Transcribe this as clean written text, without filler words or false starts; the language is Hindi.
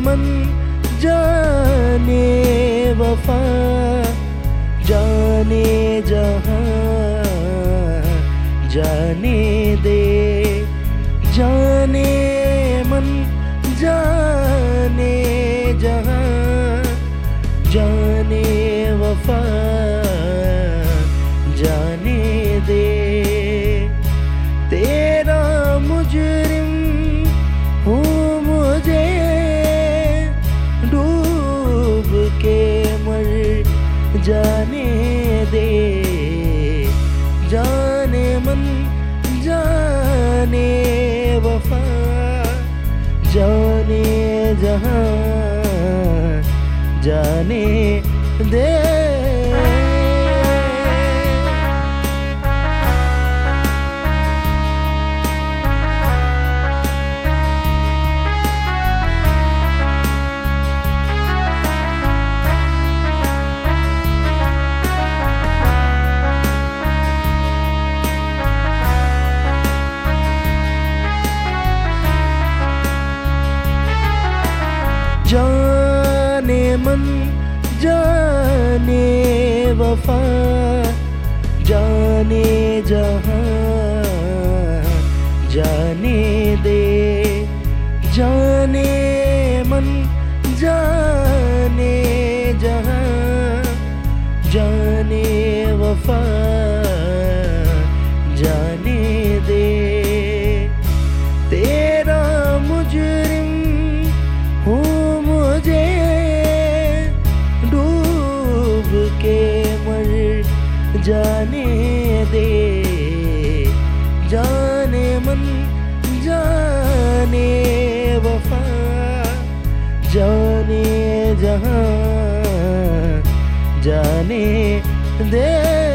मन जाने वफा, जाने जहां जाने दे, जाने मन जाने जहां जाने वफा, जाने दे। तेरा मुजरिम हूँ मुझे डूब के मर जाने दे, जाने मन जाने वफा, जाने जहां जाने दे। जाने मन जाने वफा, जाने जहां जाने दे, जाने मन जाने जहां जाने वफा, जाने दे। तेरा मुजरिम हूँ मुझे डूब के मर जाने दे, जाने मन जाने वफा, जाने जहां जाने दे।